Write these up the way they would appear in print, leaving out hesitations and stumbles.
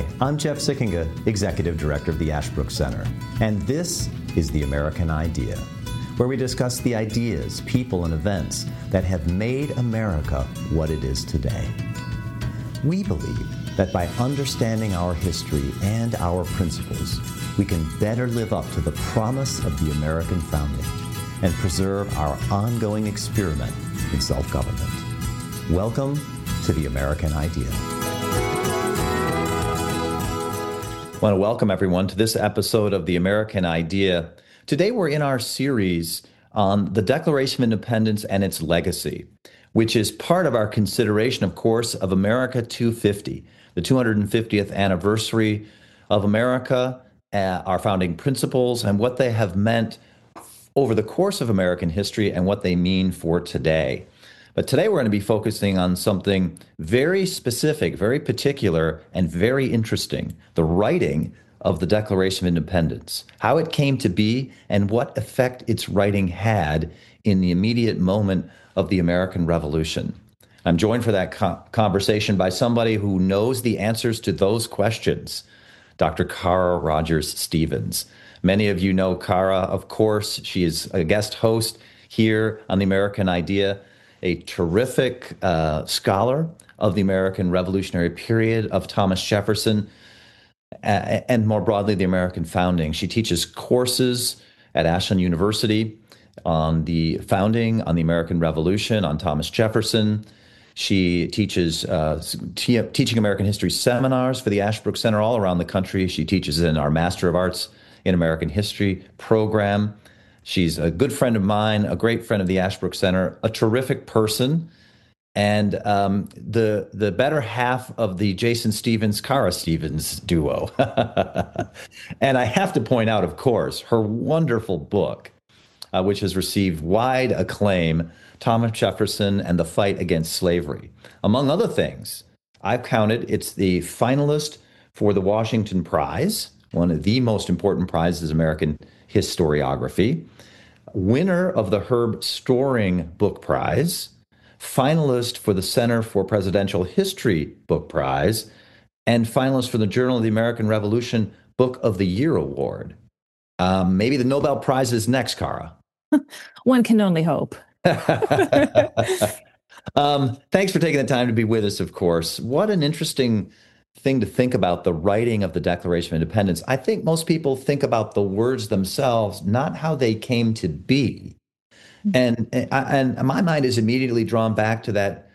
Hi, I'm Jeff Sickinga, Executive Director of the Ashbrook Center, and this is The American Idea, where we discuss the ideas, people, and events that have made America what it is today. We believe that by understanding our history and our principles, we can better live up to the promise of the American founding and preserve our ongoing experiment in self-government. Welcome to The American Idea. I want to welcome everyone to this episode of The American Idea. Today we're in our series on the Declaration of Independence and its legacy, which is part of our consideration, of course, of America 250, the 250th anniversary of America, our founding principles, and what they have meant over the course of American history and what they mean for today. But today we're going to be focusing on something very specific, very particular, and very interesting, the writing of the Declaration of Independence, how it came to be, and what effect its writing had in the immediate moment of the American Revolution. I'm joined for that conversation by somebody who knows the answers to those questions, Dr. Kara Rogers Stevens. Many of you know Kara, of course. She is a guest host here on The American Idea, a terrific scholar of the American Revolutionary period of Thomas Jefferson, and more broadly, the American founding. She teaches courses at Ashland University on the founding, on the American Revolution, on Thomas Jefferson. She teaches Teaching American History seminars for the Ashbrook Center all around the country. She teaches in our Master of Arts in American History program. She's a good friend of mine, a great friend of the Ashbrook Center, a terrific person, and the better half of the Jason Stevens, Kara Stevens duo. And I have to point out, of course, her wonderful book, which has received wide acclaim, Thomas Jefferson and the Fight Against Slavery. Among other things, I've counted it's the finalist for the Washington Prize, one of the most important prizes in American historiography, winner of the Herb Storing Book Prize, finalist for the Center for Presidential History Book Prize, and finalist for the Journal of the American Revolution Book of the Year Award. Maybe the Nobel Prize is next, Kara. One can only hope. Thanks for taking the time to be with us, of course. What an interesting thing to think about, the writing of the Declaration of Independence. I think most people think about the words themselves, not how they came to be. And my mind is immediately drawn back to that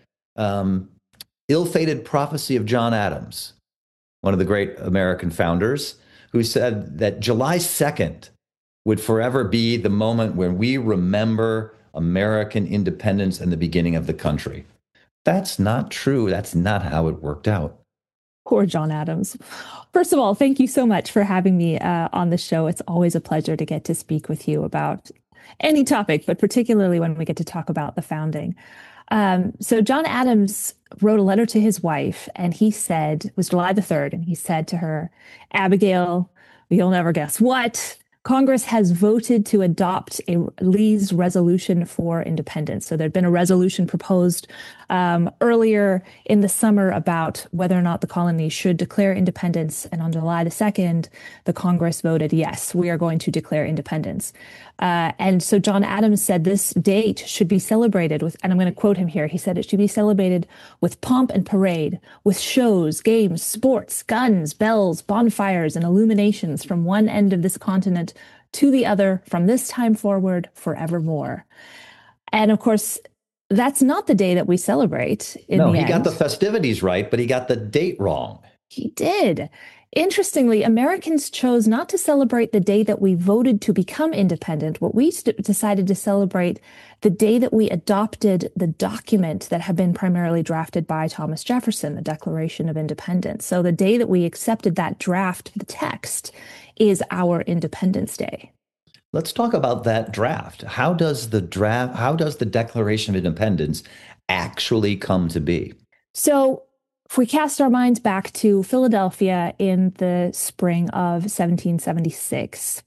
ill-fated prophecy of John Adams, one of the great American founders, who said that July 2nd would forever be the moment when we remember American independence and the beginning of the country. That's not true. That's not how it worked out. Poor John Adams. First of all, thank you so much for having me on the show. It's always a pleasure to get to speak with you about any topic, but particularly when we get to talk about the founding. So John Adams wrote a letter to his wife, and he said, it was July the 3rd, and he said to her, "Abigail, you'll never guess what. Congress has voted to adopt Lee's resolution for independence." So there'd been a resolution proposed earlier in the summer about whether or not the colonies should declare independence. And on July the 2nd, the Congress voted, yes, we are going to declare independence. And so John Adams said this date should be celebrated with, and I'm going to quote him here, he said it should be celebrated with pomp and parade, with shows, games, sports, guns, bells, bonfires, and illuminations from one end of this continent to the other, from this time forward, forevermore. And of course, that's not the day that we celebrate in the end. No, he got the festivities right, but he got the date wrong. He did. Interestingly, Americans chose not to celebrate the day that we voted to become independent, but we decided to celebrate the day that we adopted the document that had been primarily drafted by Thomas Jefferson, the Declaration of Independence. So the day that we accepted that draft, the text, is our Independence Day. Let's talk about that draft. How does the Declaration of Independence actually come to be? So if we cast our minds back to Philadelphia in the spring of 1776,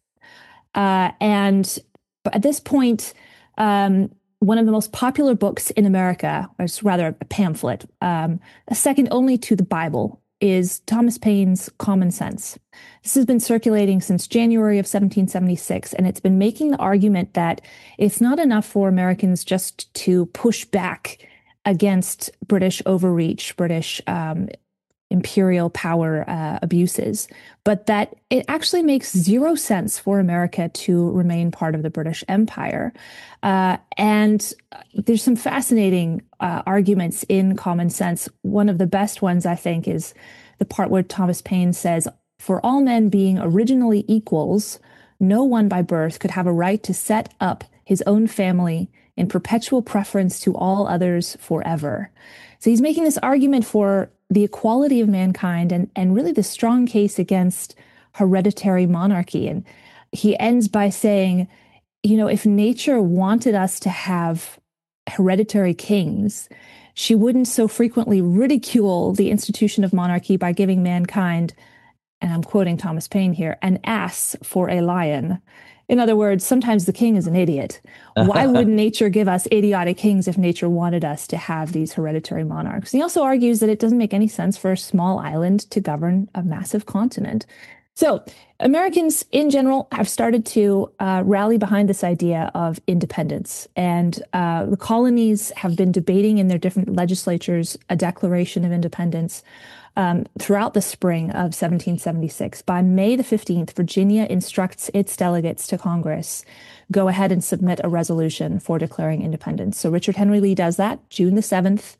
and at this point, one of the most popular books in America, or rather a pamphlet, second only to the Bible, is Thomas Paine's Common Sense. This has been circulating since January of 1776, and it's been making the argument that it's not enough for Americans just to push back against British overreach, British imperial power abuses, but that it actually makes zero sense for America to remain part of the British Empire. And there's some fascinating arguments in Common Sense. One of the best ones, I think, is the part where Thomas Paine says, "For all men being originally equals, no one by birth could have a right to set up his own family in perpetual preference to all others forever." So he's making this argument for the equality of mankind and really the strong case against hereditary monarchy. And he ends by saying, if nature wanted us to have hereditary kings, she wouldn't so frequently ridicule the institution of monarchy by giving mankind, and I'm quoting Thomas Paine here, an ass for a lion. In other words, sometimes the king is an idiot. Why would nature give us idiotic kings if nature wanted us to have these hereditary monarchs? He also argues that it doesn't make any sense for a small island to govern a massive continent. So Americans in general have started to rally behind this idea of independence. And the colonies have been debating in their different legislatures a declaration of independence throughout the spring of 1776. By May the 15th, Virginia instructs its delegates to Congress, go ahead and submit a resolution for declaring independence. So Richard Henry Lee does that. June the 7th,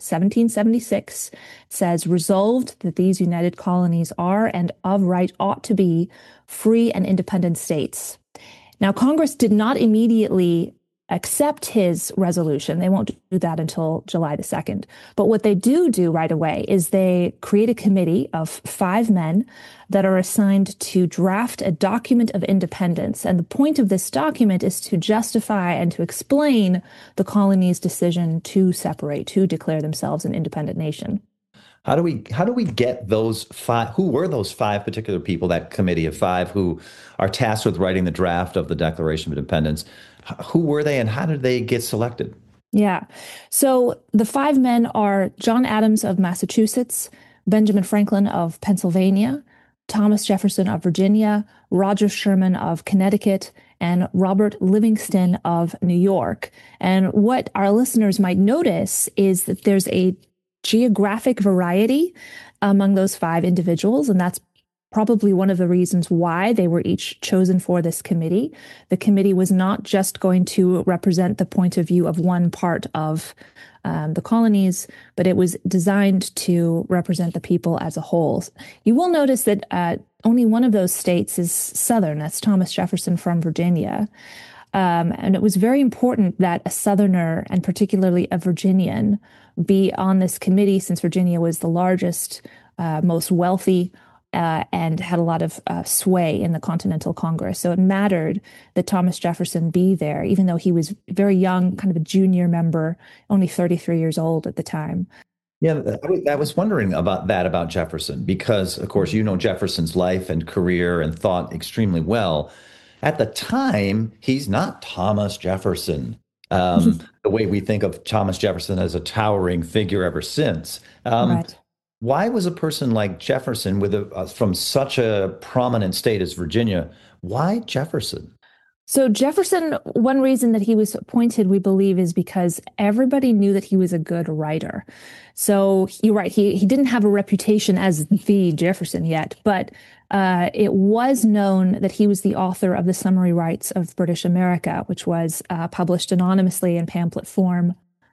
1776, says, "Resolved that these united colonies are and of right ought to be free and independent states." Now, Congress did not immediately accept his resolution. They won't do that until July the 2nd. But what they do right away is they create a committee of 5 men that are assigned to draft a document of independence. And the point of this document is to justify and to explain the colony's decision to separate, to declare themselves an independent nation. How do we get those 5? Who were those 5 particular people, that committee of 5 who are tasked with writing the draft of the Declaration of Independence? Who were they and how did they get selected? Yeah. So the 5 men are John Adams of Massachusetts, Benjamin Franklin of Pennsylvania, Thomas Jefferson of Virginia, Roger Sherman of Connecticut, and Robert Livingston of New York. And what our listeners might notice is that there's a geographic variety among those 5 individuals, and that's probably one of the reasons why they were each chosen for this committee. The committee was not just going to represent the point of view of one part of the colonies, but it was designed to represent the people as a whole. You will notice that only one of those states is Southern. That's Thomas Jefferson from Virginia. And it was very important that a Southerner, and particularly a Virginian, be on this committee, since Virginia was the largest, most wealthy, and had a lot of sway in the Continental Congress. So it mattered that Thomas Jefferson be there, even though he was very young, kind of a junior member, only 33 years old at the time. Yeah, I was wondering about Jefferson, because, of course, Jefferson's life and career and thought extremely well. At the time, he's not Thomas Jefferson, the way we think of Thomas Jefferson as a towering figure ever since. Right. Why was a person like Jefferson, from such a prominent state as Virginia, why Jefferson? So Jefferson, one reason that he was appointed, we believe, is because everybody knew that he was a good writer. So you're right, he didn't have a reputation as the Jefferson yet, but it was known that he was the author of the Summary Rights of British America, which was published anonymously in pamphlet form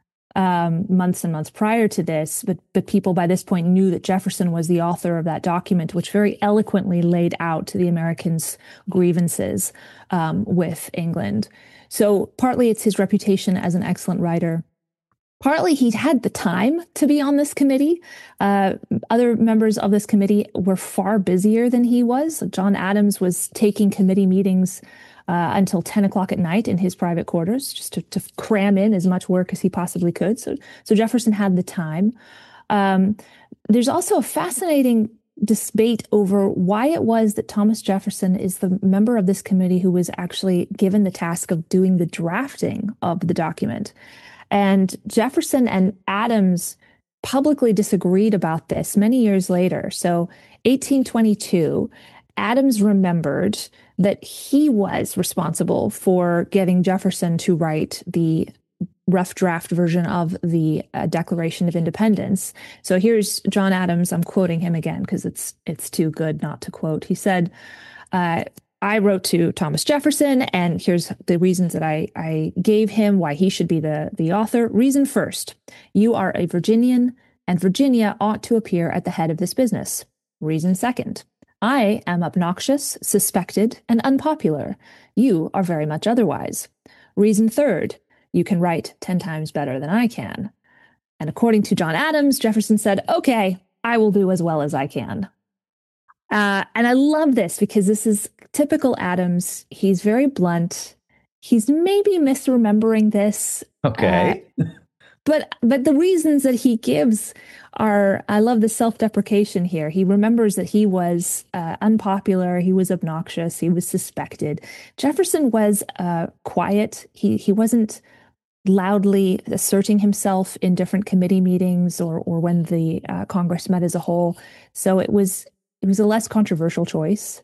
months and months prior to this, but people by this point knew that Jefferson was the author of that document, which very eloquently laid out to the Americans' grievances with England. So partly it's his reputation as an excellent writer. Partly he had the time to be on this committee. Other members of this committee were far busier than he was. John Adams was taking committee meetings until 10 o'clock at night in his private quarters, just to cram in as much work as he possibly could. So Jefferson had the time. There's also a fascinating debate over why it was that Thomas Jefferson is the member of this committee who was actually given the task of doing the drafting of the document. And Jefferson and Adams publicly disagreed about this many years later. So 1822, Adams remembered that he was responsible for getting Jefferson to write the rough draft version of the Declaration of Independence. So here's John Adams. I'm quoting him again because it's too good not to quote. He said, I wrote to Thomas Jefferson, and here's the reasons that I gave him why he should be the author. Reason first, you are a Virginian, and Virginia ought to appear at the head of this business. Reason second, I am obnoxious, suspected, and unpopular. You are very much otherwise. Reason third, you can write 10 times better than I can. And according to John Adams, Jefferson said, okay, I will do as well as I can. And I love this because this is typical Adams. He's very blunt. He's maybe misremembering this. Okay. But the reasons that he gives are, I love the self-deprecation here. He remembers that he was unpopular, he was obnoxious, he was suspected. Jefferson was quiet. He wasn't loudly asserting himself in different committee meetings or when the Congress met as a whole. So it was a less controversial choice.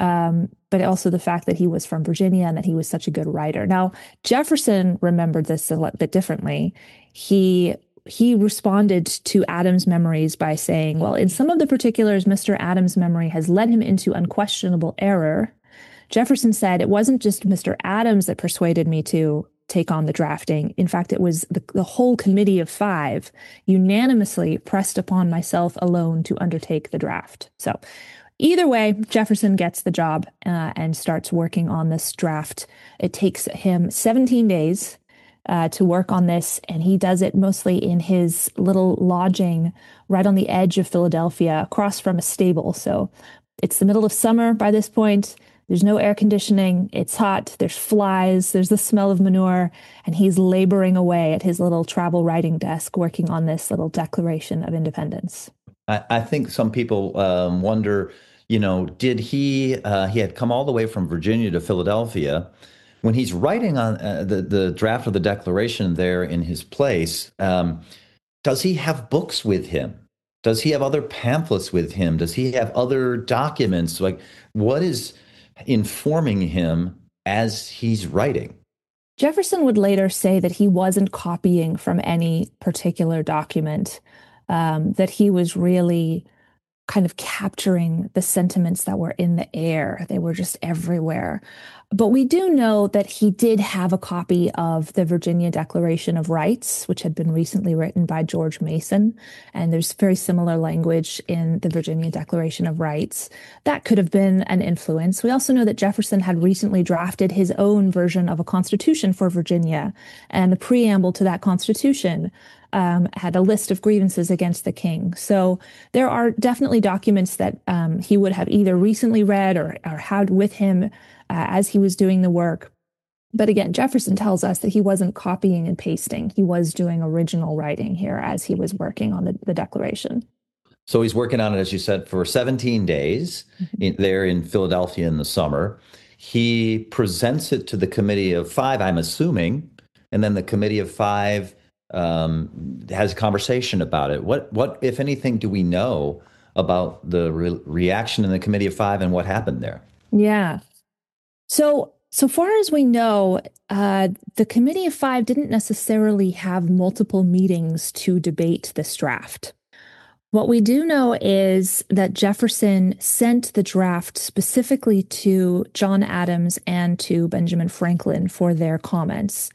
But also the fact that he was from Virginia and that he was such a good writer. Now, Jefferson remembered this a bit differently. He responded to Adams' memories by saying, well, in some of the particulars, Mr. Adams' memory has led him into unquestionable error. Jefferson said, it wasn't just Mr. Adams that persuaded me to take on the drafting. In fact, it was the whole committee of 5 unanimously pressed upon myself alone to undertake the draft. So either way, Jefferson gets the job and starts working on this draft. It takes him 17 days to work on this, and he does it mostly in his little lodging right on the edge of Philadelphia, across from a stable. So it's the middle of summer by this point. There's no air conditioning. It's hot. There's flies. There's the smell of manure. And he's laboring away at his little travel writing desk working on this little Declaration of Independence. I think some people wonder, did he had come all the way from Virginia to Philadelphia. When he's writing on the draft of the Declaration there in his place, does he have books with him? Does he have other pamphlets with him? Does he have other documents? Like, what is informing him as he's writing? Jefferson would later say that he wasn't copying from any particular document, that he was really kind of capturing the sentiments that were in the air. They were just everywhere. But we do know that he did have a copy of the Virginia Declaration of Rights, which had been recently written by George Mason. And there's very similar language in the Virginia Declaration of Rights. That could have been an influence. We also know that Jefferson had recently drafted his own version of a constitution for Virginia. And the preamble to that constitution had a list of grievances against the king. So there are definitely documents that he would have either recently read or had with him as he was doing the work. But again, Jefferson tells us that he wasn't copying and pasting. He was doing original writing here as he was working on the Declaration. So he's working on it, as you said, for 17 days there in Philadelphia in the summer. He presents it to the Committee of 5, I'm assuming, and then the Committee of 5 has a conversation about it. What, if anything, do we know about the reaction in the Committee of 5 and what happened there? Yeah. So far as we know, the Committee of 5 didn't necessarily have multiple meetings to debate this draft. What we do know is that Jefferson sent the draft specifically to John Adams and to Benjamin Franklin for their comments.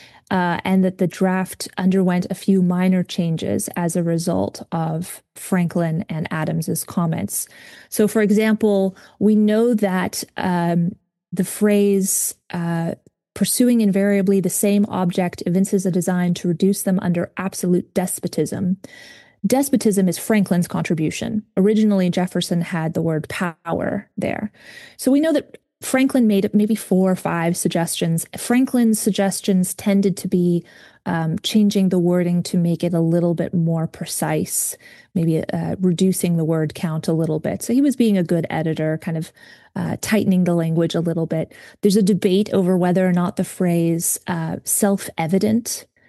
And that the draft underwent a few minor changes as a result of Franklin and Adams's comments. So, for example, we know that the phrase pursuing invariably the same object evinces a design to reduce them under absolute despotism. Despotism is Franklin's contribution. Originally, Jefferson had the word power there. So we know that Franklin made maybe 4 or 5 suggestions. Franklin's suggestions tended to be changing the wording to make it a little bit more precise, maybe reducing the word count a little bit. So he was being a good editor, kind of tightening the language a little bit. There's a debate over whether or not the phrase self-evident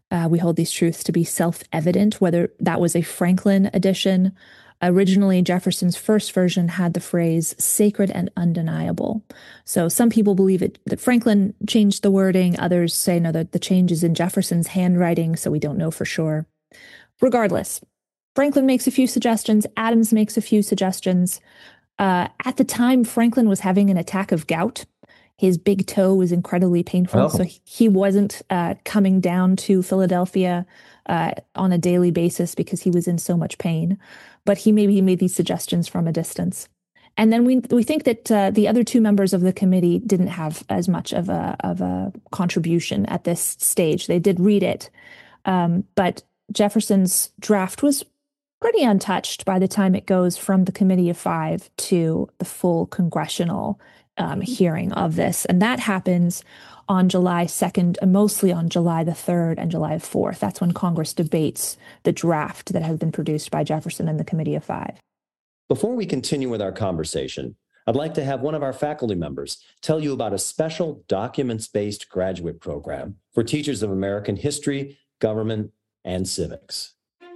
We hold these truths to be self-evident, whether that was a Franklin edition. Originally, Jefferson's first version had the phrase sacred and undeniable. So some people believe that Franklin changed the wording. Others say no, that the change is in Jefferson's handwriting, so we don't know for sure. Regardless, Franklin makes a few suggestions. Adams makes a few suggestions. At the time, Franklin was having an attack of gout. His big toe was incredibly painful, so he wasn't coming down to Philadelphia on a daily basis because he was in so much pain. But he made these suggestions from a distance. And then we think that the other two members of the committee didn't have as much of a contribution at this stage. They did read it, but Jefferson's draft was pretty untouched by the time it goes from the Committee of Five to the full congressional hearing of this. And that happens on July 2nd, and mostly on July the 3rd and July 4th. That's when Congress debates the draft that has been produced by Jefferson and the Committee of Five. Before we continue with our conversation, I'd like to have one of our faculty members tell you about a special documents-based graduate program for teachers of American history, government, and civics.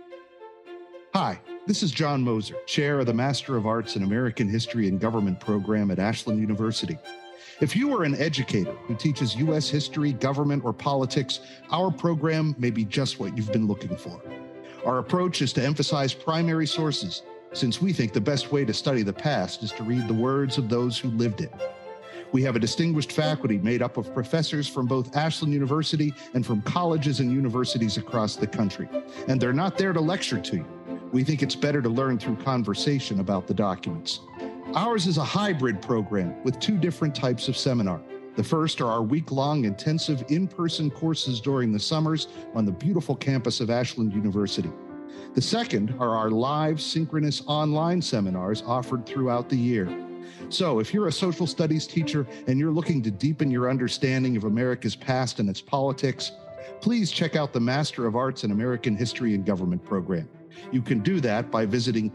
Hi, this is John Moser, chair of the Master of Arts in American History and Government program at Ashland University. If you are an educator who teaches U.S. history, government, or politics, our program may be just what you've been looking for. Our approach is to emphasize primary sources, since we think the best way to study the past is to read the words of those who lived it. We have a distinguished faculty made up of professors from both Ashland University and from colleges and universities across the country. And they're not there to lecture to you. We think it's better to learn through conversation about the documents. Ours is a hybrid program with two different types of seminar. The first are our week-long intensive in-person courses during the summers on the beautiful campus of Ashland University. The second are our live synchronous online seminars offered throughout the year. So if you're a social studies teacher and you're looking to deepen your understanding of America's past and its politics, please check out the Master of Arts in American History and Government program. You can do that by visiting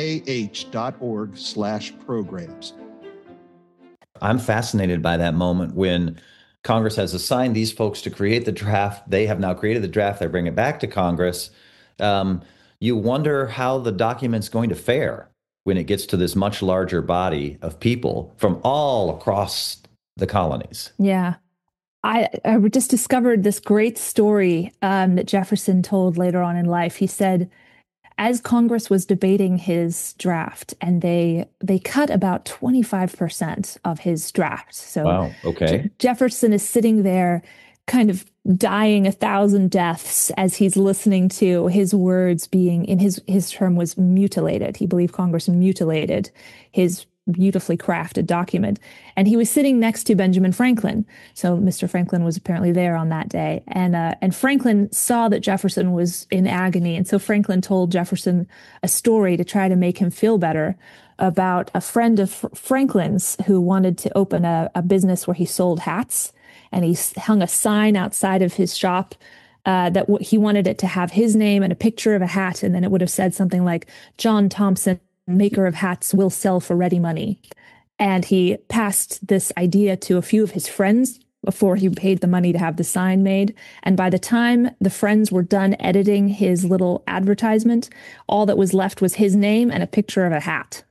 tah.org/programs. I'm fascinated by that moment when Congress has assigned these folks to create the draft. They have now created the draft. They bring it back to Congress. You wonder how the document's going to fare when it gets to this much larger body of people from all across the colonies. Yeah. I just discovered this great story that Jefferson told later on in life. He said, as Congress was debating his draft, and they cut about 25% of his draft. So wow, okay. Jefferson is sitting there kind of dying 1,000 deaths as he's listening to his words being, in his term was mutilated. He believed Congress mutilated his beautifully crafted document. And he was sitting next to Benjamin Franklin. So Mr. Franklin was apparently there on that day. And Franklin saw that Jefferson was in agony. And so Franklin told Jefferson a story to try to make him feel better about a friend of Franklin's who wanted to open a business where he sold hats. And he hung a sign outside of his shop that he wanted it to have his name and a picture of a hat. And then it would have said something like, John Thompson, maker of hats, will sell for ready money. And he passed this idea to a few of his friends before he paid the money to have the sign made. And by the time the friends were done editing his little advertisement, all that was left was his name and a picture of a hat.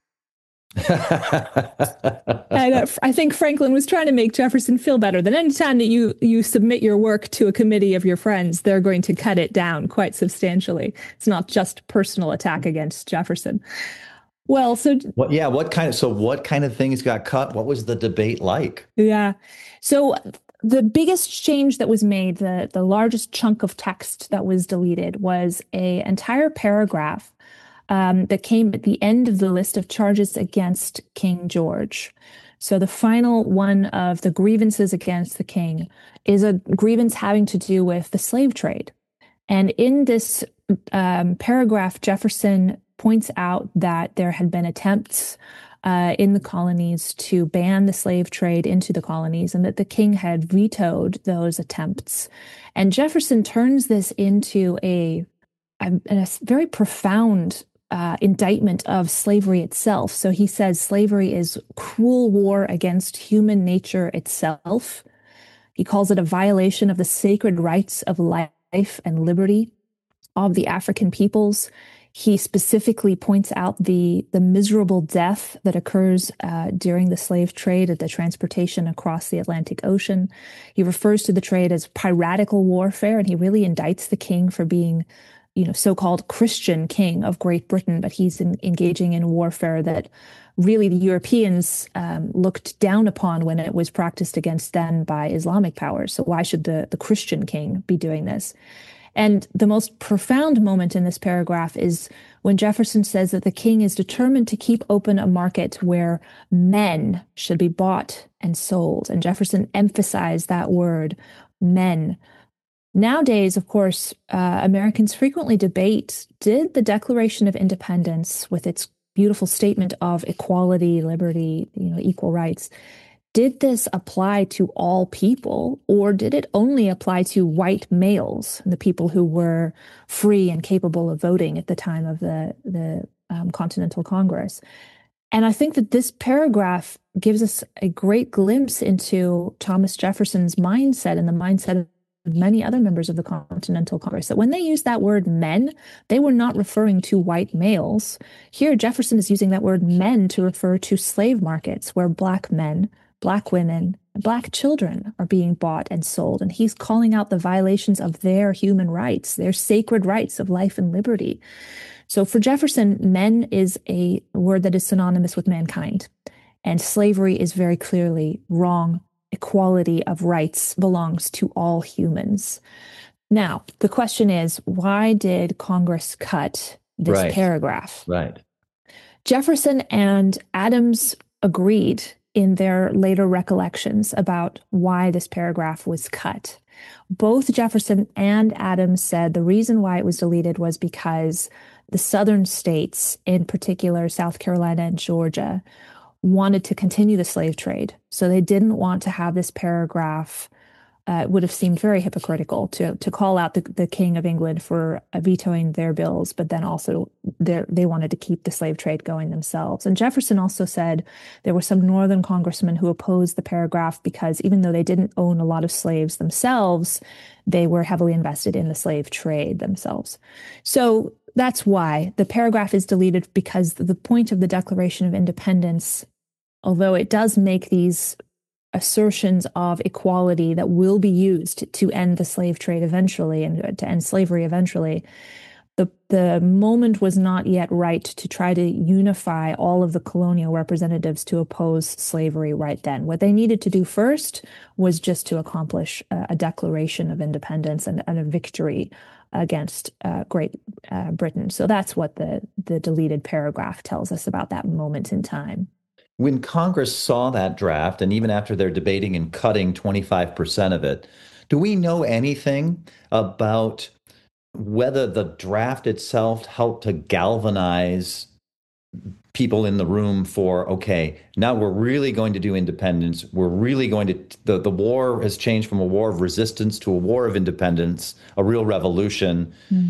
And I think Franklin was trying to make Jefferson feel better that anytime that you submit your work to a committee of your friends, they're going to cut it down quite substantially. It's not just personal attack against Jefferson. Well, so what kind of things got cut? What was the debate like? Yeah. So the biggest change that was made, the largest chunk of text that was deleted was an entire paragraph that came at the end of the list of charges against King George. So the final one of the grievances against the king is a grievance having to do with the slave trade. And in this paragraph, Jefferson points out that there had been attempts in the colonies to ban the slave trade into the colonies and that the king had vetoed those attempts. And Jefferson turns this into a very profound indictment of slavery itself. So he says slavery is cruel war against human nature itself. He calls it a violation of the sacred rights of life life and liberty of the African peoples. He specifically points out the miserable death that occurs during the slave trade at the transportation across the Atlantic Ocean. He refers to the trade as piratical warfare, and he really indicts the king for being, so-called Christian king of Great Britain, but he's engaging in warfare that really the Europeans looked down upon when it was practiced against them by Islamic powers. So why should the Christian king be doing this? And the most profound moment in this paragraph is when Jefferson says that the king is determined to keep open a market where men should be bought and sold. And Jefferson emphasized that word, men. Nowadays, of course, Americans frequently debate, did the Declaration of Independence, with its beautiful statement of equality, liberty, equal rights, did this apply to all people, or did it only apply to white males, the people who were free and capable of voting at the time of the Continental Congress? And I think that this paragraph gives us a great glimpse into Thomas Jefferson's mindset and the mindset of many other members of the Continental Congress, that when they used that word men, they were not referring to white males. Here, Jefferson is using that word men to refer to slave markets where Black men, Black women, Black children are being bought and sold. And he's calling out the violations of their human rights, their sacred rights of life and liberty. So for Jefferson, men is a word that is synonymous with mankind. And slavery is very clearly wrong. Equality of rights belongs to all humans. Now, the question is, why did Congress cut this paragraph? Right. Jefferson and Adams agreed in their later recollections about why this paragraph was cut. Both Jefferson and Adams said the reason why it was deleted was because the southern states, in particular South Carolina and Georgia, wanted to continue the slave trade. So they didn't want to have this paragraph. It would have seemed very hypocritical to call out the King of England for vetoing their bills, but then also they wanted to keep the slave trade going themselves. And Jefferson also said there were some Northern congressmen who opposed the paragraph because even though they didn't own a lot of slaves themselves, they were heavily invested in the slave trade themselves. So that's why the paragraph is deleted, because the point of the Declaration of Independence, although it does make these assertions of equality that will be used to end the slave trade eventually and to end slavery eventually, the moment was not yet right to try to unify all of the colonial representatives to oppose slavery right then. What they needed to do first was just to accomplish a Declaration of Independence and a victory against Great Britain. So that's what the deleted paragraph tells us about that moment in time. When Congress saw that draft, and even after they're debating and cutting 25% of it, do we know anything about whether the draft itself helped to galvanize people in the room for, okay, now we're really going to do independence. We're really going to, the war has changed from a war of resistance to a war of independence, a real revolution.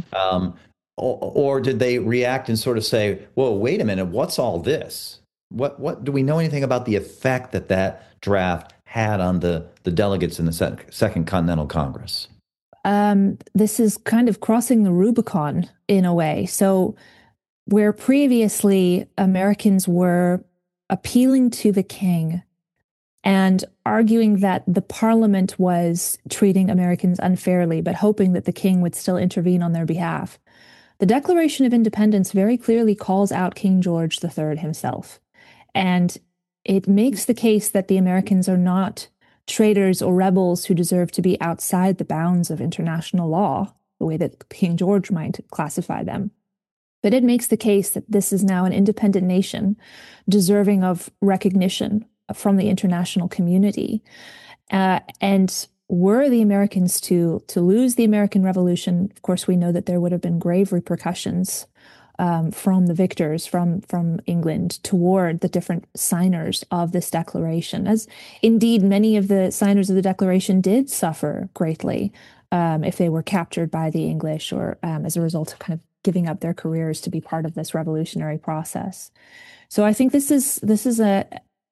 Or did they react and sort of say, whoa, wait a minute, what's all this? What do we know anything about the effect that draft had on the delegates in the Second Continental Congress? This is kind of crossing the Rubicon in a way. So where previously Americans were appealing to the king and arguing that the parliament was treating Americans unfairly, but hoping that the king would still intervene on their behalf, the Declaration of Independence very clearly calls out King George III himself. And it makes the case that the Americans are not traitors or rebels who deserve to be outside the bounds of international law, the way that King George might classify them. But it makes the case that this is now an independent nation deserving of recognition from the international community. And were the Americans to lose the American Revolution, of course, we know that there would have been grave repercussions from the victors from England toward the different signers of this declaration, as indeed many of the signers of the Declaration did suffer greatly if they were captured by the English or as a result of kind of giving up their careers to be part of this revolutionary process. So I think this is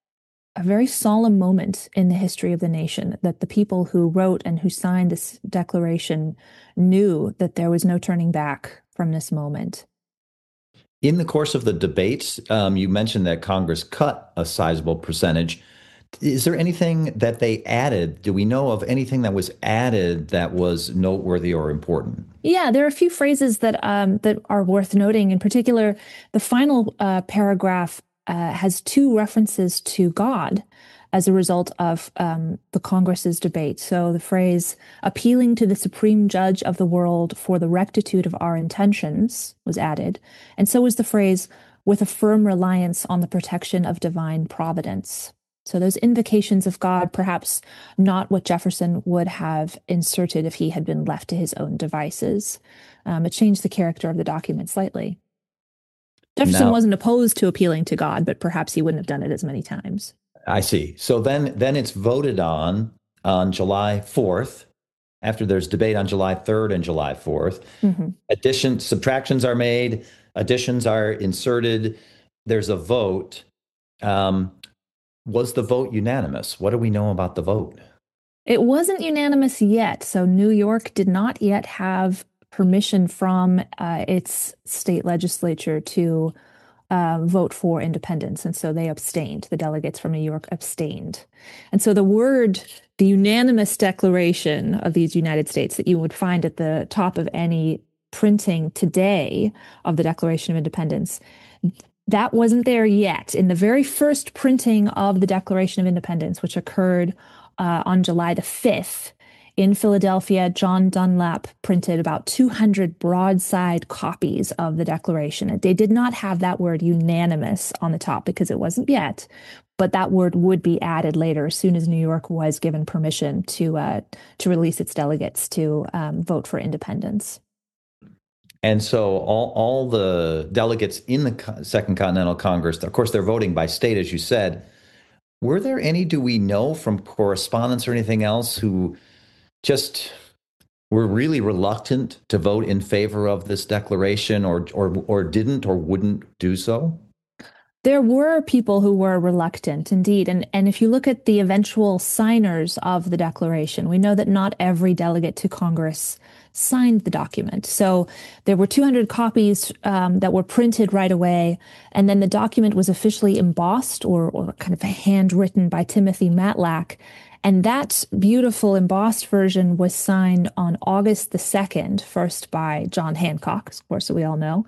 a very solemn moment in the history of the nation, that the people who wrote and who signed this declaration knew that there was no turning back from this moment. In the course of the debates, you mentioned that Congress cut a sizable percentage. Is there anything that they added? Do we know of anything that was added that was noteworthy or important? Yeah, there are a few phrases that are worth noting. In particular, the final paragraph has two references to God as a result of the Congress's debate. So the phrase "appealing to the supreme judge of the world for the rectitude of our intentions" was added, and so was the phrase "with a firm reliance on the protection of divine providence." So those invocations of God, perhaps not what Jefferson would have inserted if he had been left to his own devices. It changed the character of the document slightly. Jefferson wasn't opposed to appealing to God, but perhaps he wouldn't have done it as many times. I see. So then it's voted on July 4th, after there's debate on July 3rd and July 4th. Mm-hmm. Subtractions are made, additions are inserted. There's a vote. Was the vote unanimous? What do we know about the vote? It wasn't unanimous yet. So New York did not yet have permission from its state legislature to vote for independence. And so they abstained. The delegates from New York abstained. And so the unanimous declaration of these United States that you would find at the top of any printing today of the Declaration of Independence, that wasn't there yet. In the very first printing of the Declaration of Independence, which occurred on July the 5th in Philadelphia, John Dunlap printed about 200 broadside copies of the Declaration. They did not have that word unanimous on the top because it wasn't yet, but that word would be added later as soon as New York was given permission to release its delegates to vote for independence. And so all the delegates in the Second Continental Congress, of course, they're voting by state, as you said. Were there any, do we know from correspondence or anything else, who just were really reluctant to vote in favor of this declaration or didn't or wouldn't do so? There were people who were reluctant, indeed. And if you look at the eventual signers of the Declaration, we know that not every delegate to Congress signed the document. So there were 200 copies that were printed right away, and then the document was officially embossed or kind of handwritten by Timothy Matlack. And that beautiful embossed version was signed on August the 2nd, first by John Hancock, of course, we all know.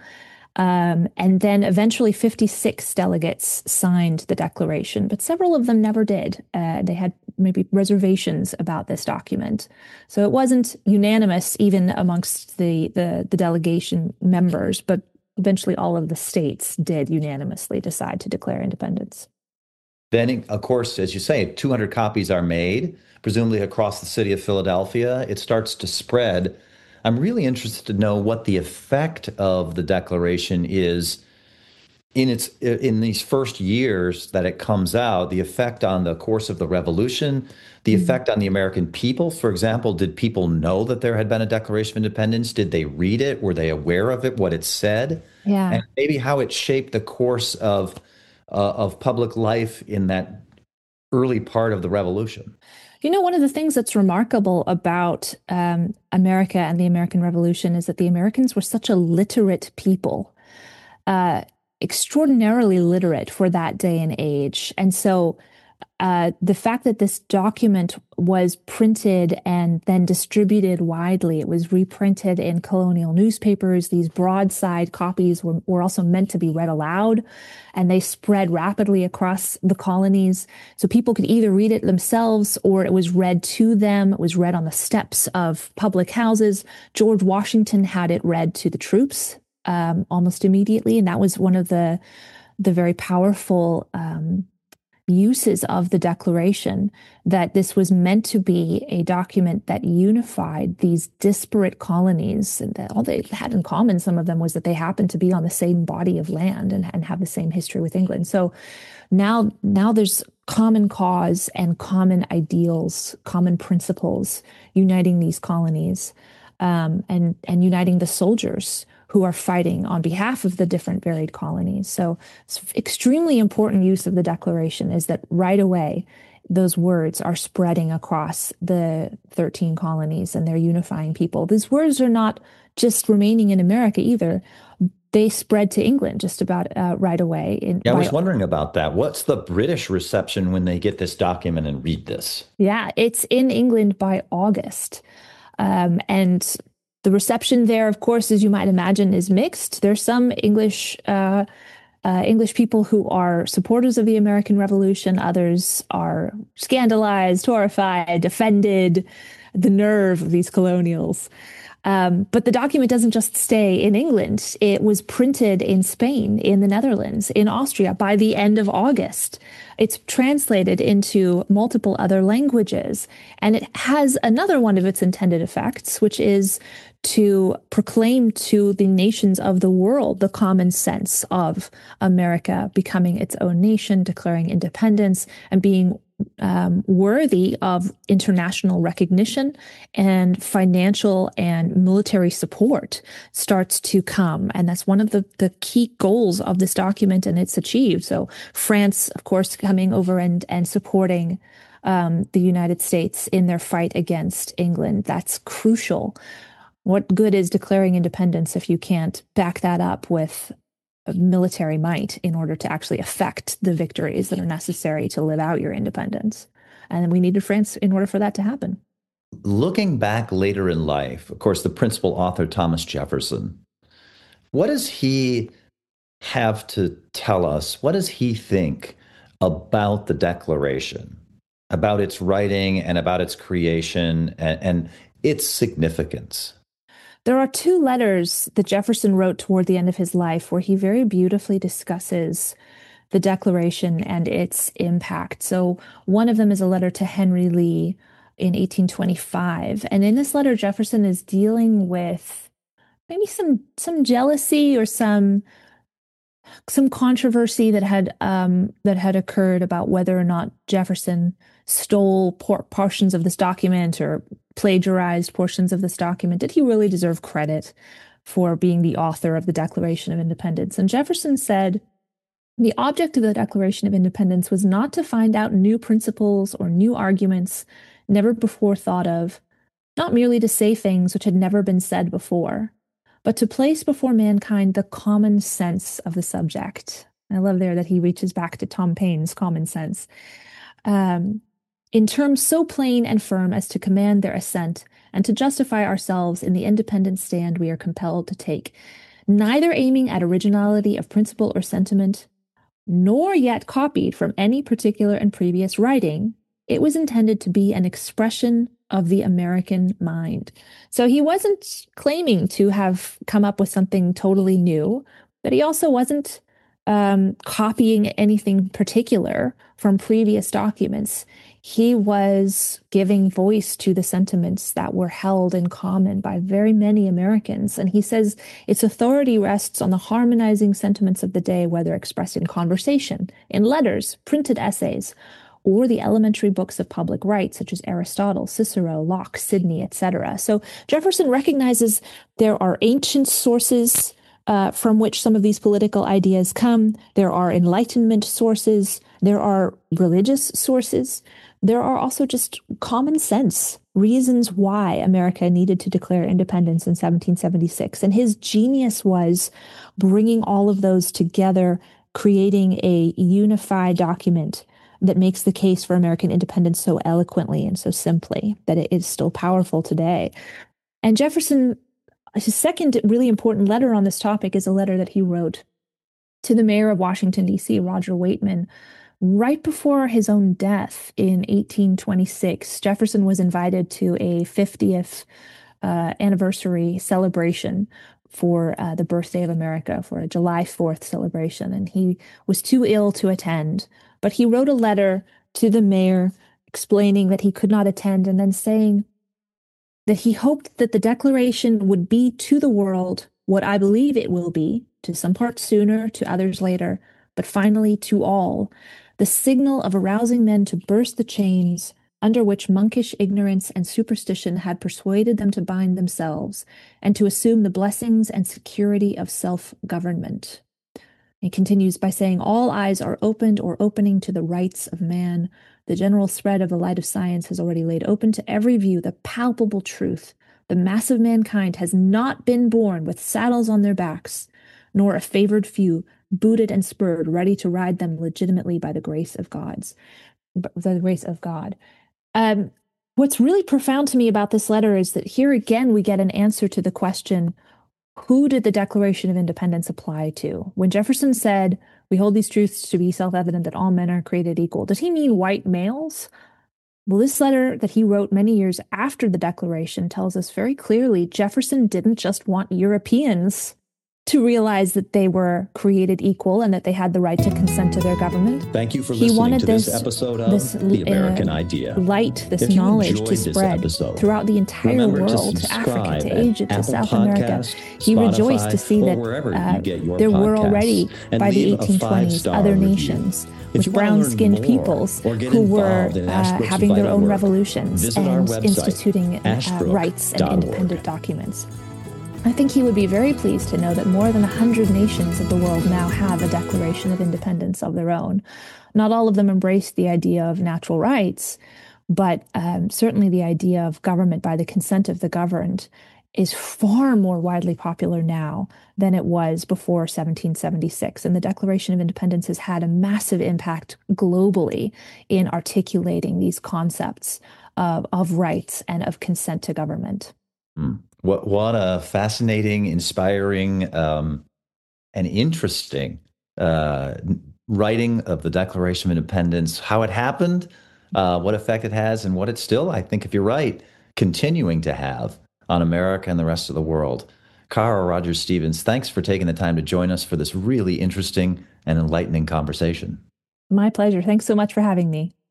And then eventually 56 delegates signed the Declaration, but several of them never did. They had maybe reservations about this document. So it wasn't unanimous even amongst the delegation members, but eventually all of the states did unanimously decide to declare independence. Then, of course, as you say, 200 copies are made, presumably across the city of Philadelphia. It starts to spread. I'm really interested to know what the effect of the Declaration is in these first years that it comes out, the effect on the course of the Revolution, the effect on the American people. For example, did people know that there had been a Declaration of Independence? Did they read it? Were they aware of it, what it said? Yeah. And maybe how it shaped the course of public life in that early part of the Revolution. You know, one of the things that's remarkable about America and the American Revolution is that the Americans were such a literate people, extraordinarily literate for that day and age. And so the fact that this document was printed and then distributed widely, it was reprinted in colonial newspapers. These broadside copies were also meant to be read aloud, and they spread rapidly across the colonies. So people could either read it themselves or it was read to them. It was read on the steps of public houses. George Washington had it read to the troops almost immediately, and that was one of the very powerful uses of the Declaration, that this was meant to be a document that unified these disparate colonies, and that all they had in common, some of them, was that they happened to be on the same body of land and have the same history with England. So now there's common cause and common ideals, common principles uniting these colonies, and uniting the soldiers who are fighting on behalf of the different varied colonies. So it's extremely important use of the Declaration is that right away, those words are spreading across the 13 colonies and they're unifying people. These words are not just remaining in America either. They spread to England just about right away. I was wondering about that. What's the British reception when they get this document and read this? Yeah, it's in England by August. And the reception there, of course, as you might imagine, is mixed. There's some English people who are supporters of the American Revolution. Others are scandalized, horrified, offended, the nerve of these colonials. But the document doesn't just stay in England. It was printed in Spain, in the Netherlands, in Austria by the end of August. It's translated into multiple other languages. And it has another one of its intended effects, which is to proclaim to the nations of the world the common sense of America becoming its own nation, declaring independence, and being worthy of international recognition, and financial and military support starts to come. And that's one of the key goals of this document, and it's achieved. So France, of course, coming over and supporting the United States in their fight against England. That's crucial. What good is declaring independence if you can't back that up with military might in order to actually affect the victories that are necessary to live out your independence? And we needed France in order for that to happen. Looking back later in life, of course, the principal author, Thomas Jefferson, what does he have to tell us? What does he think about the Declaration, about its writing and about its creation and its significance? There are two letters that Jefferson wrote toward the end of his life where he very beautifully discusses the Declaration and its impact. So one of them is a letter to Henry Lee in 1825. And in this letter, Jefferson is dealing with maybe some jealousy or some controversy that had occurred about whether or not Jefferson stole portions of this document or plagiarized portions of this document. Did he really deserve credit for being the author of the Declaration of Independence? And Jefferson said, the object of the Declaration of Independence was not to find out new principles or new arguments never before thought of, not merely to say things which had never been said before, but to place before mankind the common sense of the subject. I love there that he reaches back to Tom Paine's common sense. In terms so plain and firm as to command their assent and to justify ourselves in the independent stand we are compelled to take, neither aiming at originality of principle or sentiment, nor yet copied from any particular and previous writing, it was intended to be an expression of the American mind. So he wasn't claiming to have come up with something totally new, but he also wasn't copying anything particular from previous documents. He was giving voice to the sentiments that were held in common by very many Americans. And he says its authority rests on the harmonizing sentiments of the day, whether expressed in conversation, in letters, printed essays, or the elementary books of public rights, such as Aristotle, Cicero, Locke, Sidney, etc. So Jefferson recognizes there are ancient sources from which some of these political ideas come. There are Enlightenment sources. There are religious sources. There are also just common sense reasons why America needed to declare independence in 1776. And his genius was bringing all of those together, creating a unified document that makes the case for American independence so eloquently and so simply that it is still powerful today. And Jefferson, his second really important letter on this topic is a letter that he wrote to the mayor of Washington, D.C., Roger Waitman, right before his own death in 1826. Jefferson was invited to a 50th anniversary celebration for the birthday of America, for a July 4th celebration, and he was too ill to attend. But he wrote a letter to the mayor explaining that he could not attend, and then saying that he hoped that the Declaration would be to the world what I believe it will be, to some parts sooner, to others later, but finally to all, the signal of arousing men to burst the chains under which monkish ignorance and superstition had persuaded them to bind themselves and to assume the blessings and security of self-government. He continues by saying, all eyes are opened or opening to the rights of man. The general spread of the light of science has already laid open to every view the palpable truth. The mass of mankind has not been born with saddles on their backs, nor a favored few, booted and spurred, ready to ride them legitimately by the grace of God. What's really profound to me about this letter is that here again we get an answer to the question, who did the Declaration of Independence apply to? When Jefferson said, we hold these truths to be self-evident that all men are created equal, did he mean white males? Well, this letter that he wrote many years after the Declaration tells us very clearly Jefferson didn't just want Europeans to realize that they were created equal and that they had the right to consent to their government. Thank you for listening to this episode of The American Idea. This knowledge to spread throughout the entire world, to Africa, to Asia, to South America. He rejoiced to see that there were already, by the 1820s, other nations with brown-skinned peoples who were having their own revolutions and instituting rights and independent documents. I think he would be very pleased to know that more than 100 nations of the world now have a Declaration of Independence of their own. Not all of them embrace the idea of natural rights, but certainly the idea of government by the consent of the governed is far more widely popular now than it was before 1776. And the Declaration of Independence has had a massive impact globally in articulating these concepts of rights and of consent to government. What a fascinating, inspiring, and interesting writing of the Declaration of Independence, how it happened, what effect it has, and what it's still, I think, if you're right, continuing to have on America and the rest of the world. Kara Rogers Stevens, thanks for taking the time to join us for this really interesting and enlightening conversation. My pleasure. Thanks so much for having me.